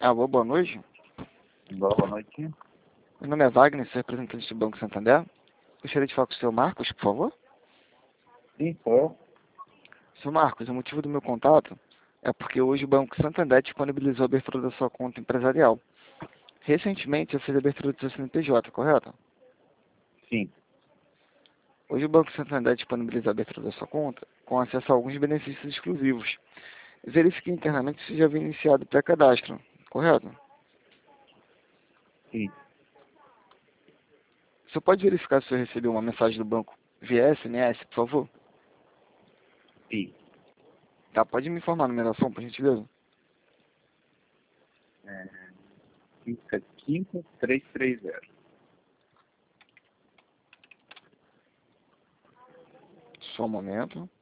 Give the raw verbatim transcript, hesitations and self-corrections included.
Alô, boa noite. Boa noite. Meu nome é Wagner, sou representante do Banco Santander. Gostaria de falar com o senhor Marcos, por favor. Sim, sou. Senhor Marcos, o motivo do meu contato é porque hoje o Banco Santander disponibilizou a abertura da sua conta empresarial. Recentemente eu fiz a abertura do seu C N P J, correto? Sim. Hoje o Banco Santander disponibiliza a abertura da sua conta com acesso a alguns benefícios exclusivos. Verifique internamente se já havia iniciado o pré-cadastro, correto? Sim. Você pode verificar se eu recebeu uma mensagem do banco via S M S, por favor? Sim. Tá, pode me informar a numeração, por gentileza? É, cinco três três zero. Só um momento.